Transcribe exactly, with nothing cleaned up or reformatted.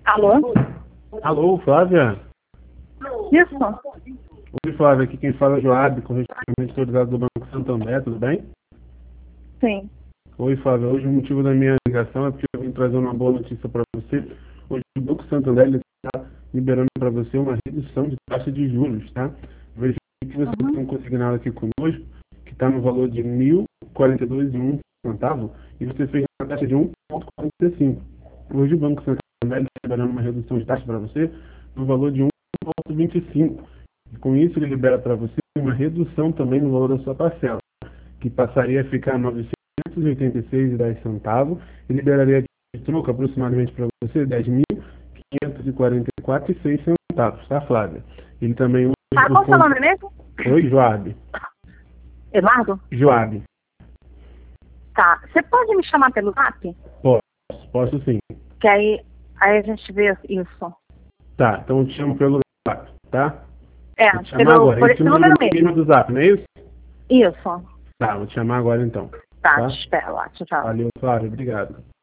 Alô? Alô, Flávia? Isso? Oi, Flávia, aqui quem fala é o Joab, correspondente autorizado do Banco Santander, tudo bem? Sim. Oi, Flávia, hoje o motivo da minha ligação é porque eu vim trazer uma boa notícia para você. Hoje o Banco Santander está liberando para você uma redução de taxa de juros, tá? Veja que você Uhum. tem um consignado aqui conosco, que está no valor de mil e quarenta e dois reais e um centavo, e você fez uma taxa de um vírgula quarenta e cinco. Hoje o Banco Santander está liberando uma redução de taxa para você no valor de um vírgula vinte e cinco. E com isso ele libera para você uma redução também no valor da sua parcela, que passaria a ficar novecentos e oitenta e seis reais e dez centavos e liberaria de troco aproximadamente para você dez mil quinhentos e quarenta e quatro reais e seis centavos, tá, Flávia? Ele também usa Tá, por qual o seu conta... nome mesmo? Oi, Joab. Eduardo? Joab. Tá. Você pode me chamar pelo zap? Posso, posso sim. Que aí, aí a gente vê isso. Tá, então eu te chamo pelo zap, tá? É, Vou te chamar pelo, agora. por Esse esse número número mesmo. mesmo do zap, não é isso? Isso. Tá, vou te chamar agora então. Tá, Tá? te espero lá. Tchau, tchau. Valeu, Flávia. Obrigado.